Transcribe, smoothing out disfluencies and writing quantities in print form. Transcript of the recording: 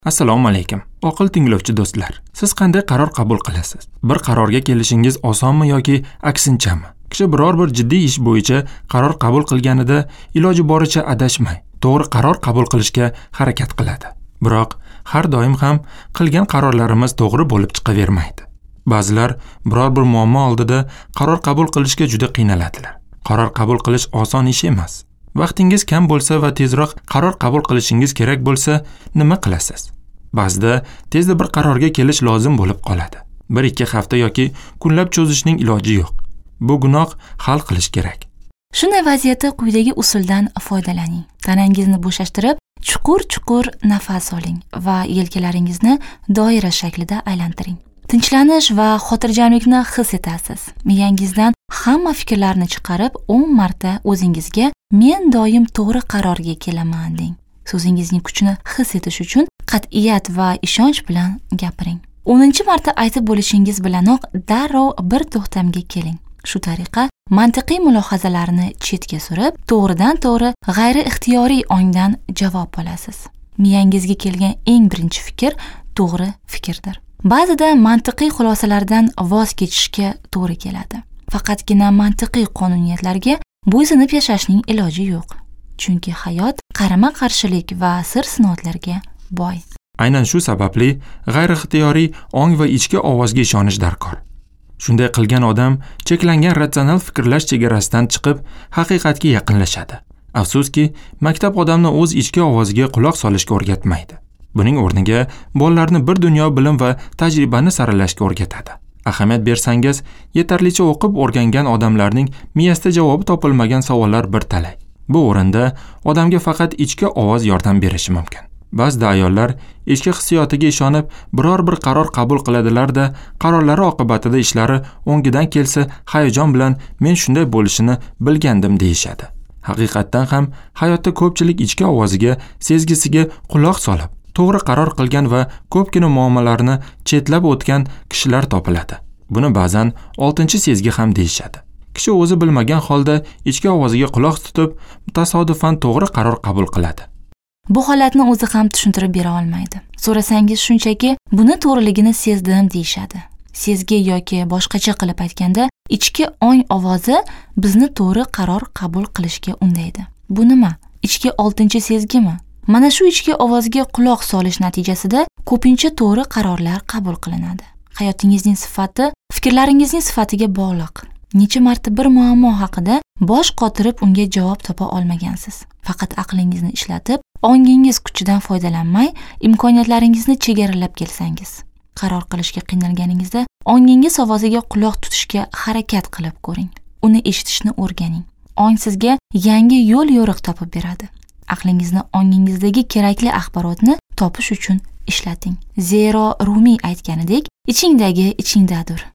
Assalomu alaykum. Oqil tinglovchi do'stlar. Siz qanday qaror qabul qilasiz? Bir qarorga kelishingiz osonmi yoki aksinchami? Kishi biror bir jiddiy ish bo'yicha qaror qabul qilganida iloji boricha adashmay, to'g'ri qaror qabul qilishga harakat qiladi. Biroq har doim ham qilgan qarorlarimiz to'g'ri bo'lib chiqavermaydi. Ba'zilar biror bir muammo oldida qaror qabul qilishga juda qiynaladilar. Qaror qabul qilish oson ish emas. Vaqtingiz kam bo'lsa va tezroq qaror qabul qilishingiz kerak bo'lsa, nima qilasiz? Ba'zida tezda bir qarorga kelish lozim bo'lib qoladi. 1-2 hafta yoki kunlab cho'zishning iloji yo'q. Bu gunoh hal qilish kerak. Shunday vaziyatda quyidagi usuldan foydalaning. Tanangizni bo'shashtirib, chuqur-chuqur nafas oling va yelkalaringizni doira shaklida aylantiring. Tinchlanish va xotirjamlikni his etasiz. Miyangizdan hamma fikrlarni chiqarib, 10 marta o'zingizga "Men doim to'g'ri qarorga kelaman" deng. So'zingizning kuchini his etish uchun qat'iyat va ishonch bilan gapiring. 10-marta aytib bo'lishingiz bilanoq darrov bir to'xtamga keling. Shu tariqa mantiqiy mulohazalarni chetga surib, to'g'ridan-to'g'ri g'ayri-ixtiyoriy ongdan javob olasiz. Miyangizga kelgan eng birinchi fikr to'g'ri fikrdir. Ba'zida mantiqiy xulosalardan voz kechishga to'g'ri keladi. Faqatgina mantiqiy qonuniyatlarga bo'ysunib yashashning iloji yo'q. Chunki hayot qarama-qarshilik va sir-sinoatlarga boy. Aynan shu sababli g'ayri-ixtiyoriy ong va ichki ovozga ishonish darkor. Shunday qilgan odam cheklangan ratsional fikrlash chegarasidan chiqib, haqiqatga yaqinlashadi. Afsuski, maktab odamni o'z ichki ovoziga quloq solishga o'rgatmaydi. Buning o'rniga bolalarni bir dunyo bilim va tajribani saralashga o'rgatadi. Ahamiyat bersangiz, yetarlicha o'qib o'rgangan odamlarning miyasida javobi topilmagan savollar bir talay. Bu o'rinda odamga faqat ichki ovoz yordam berishi mumkin. Ba'zida ayollar ichki hissiyotiga ishonib biror bir qaror qabul qiladilar-da, qarorlari oqibatida ishlari o'ngidan kelsa, hayajon bilan "Men shunday bo'lishini bilgandim" deyishadi. Haqiqatdan ham hayotda ko'pchilik ichki ovoziga, sezgisiga quloq solib, to'g'ri qaror qilgan va ko'pgina muammolarni chetlab o'tgan kishilar topiladi. Buni ba'zan 6-sezgi ham deyishadi. Kishi o'zi bilmagan holda ichki ovoziga quloq tutib, tasodifan to'g'ri qaror qabul qiladi. Bu holatni o'zi ham tushuntirib bera olmaydi. So'rasangiz shunchaki "Buni to'g'riligini sezdim" deyishadi. Sezgi yoki boshqacha qilib aytganda, ichki ong ovozi bizni to'g'ri qaror qabul qilishga undaydi. Bu nima? Ichki 6-sezgimi? Mana shu ichki ovozga quloq solish natijasida ko'pincha to'g'ri qarorlar qabul qilinadi. Hayotingizning sifati fikrlaringizning sifatiga bog'liq. Necha marta bir muammo haqida bosh qotirib unga javob topa olmagansiz. Faqat aqlingizni ishlatib, ongingiz kuchidan foydalanmay, imkoniyatlaringizni chegaralab kelsangiz. Qaror qilishga qiynalganingizda ongingiz ovoziga quloq tutishga harakat qilib ko'ring. Uni eshitishni o'rganing. Ong sizga yangi yo'l yo'riq topib beradi. Aqlingizni ongingizdagi kerakli axborotni topish uchun ishlating. Zero Rumiy aytganidek, ichingdagi ichingdadir.